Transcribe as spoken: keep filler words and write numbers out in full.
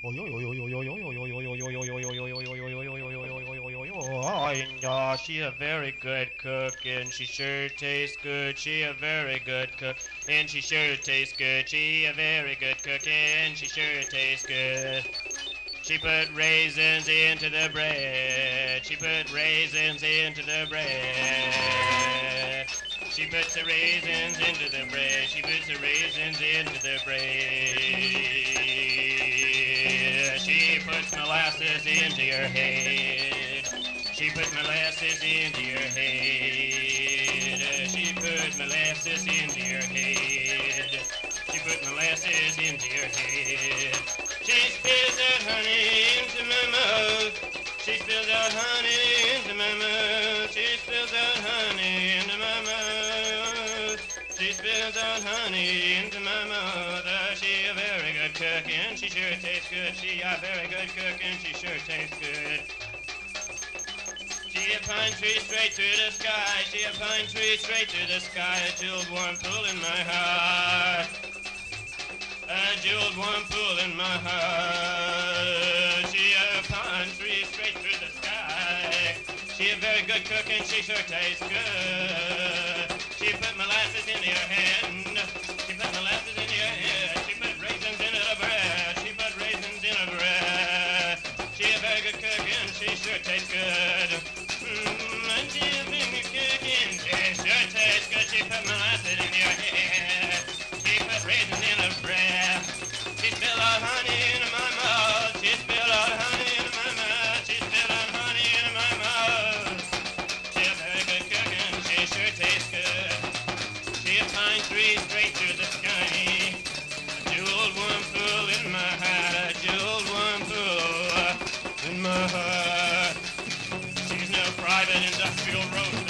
Yeah, she a very good cook and she sure tastes good. She a very good cook and she sure tastes good. She a very good cook and she sure tastes good. She put raisins into the bread. She put raisins into the bread. She puts the raisins into the bread. She puts the raisins into the bread. She puts molasses into your head. She put molasses into your head. She put molasses into your head. She put molasses into your head. She spills out honey into my mouth. She spills out honey into my mouth. She spills out honey into my mouth. She spills out honey into my mouth. Uh, she a very good cook and she sure tastes good. She a very good cook and she sure tastes good. She a pine tree straight through the sky. She a pine tree straight through the sky. A jeweled warm pool in my heart. A jeweled warm pool in my heart. She a pine tree straight through the sky. She a very good cook and she sure tastes good. She put molasses into your hand. She put molasses into your head. She put raisins into the bread. She put raisins in the bread. She a very good cook and she sure tastes good. Mmm, she a very good cook and she sure tastes good. She put molasses in your head. She put raisins in the bread. She spilled out honey into my mouth. She spilled out honey into my mouth. She spilled out honey into my mouth. She a very good cook and she sure tastes good. She a pine tree straight through the sky. A jeweled warm pool in my heart. A jeweled warm pool in my heart. She's no private industrial road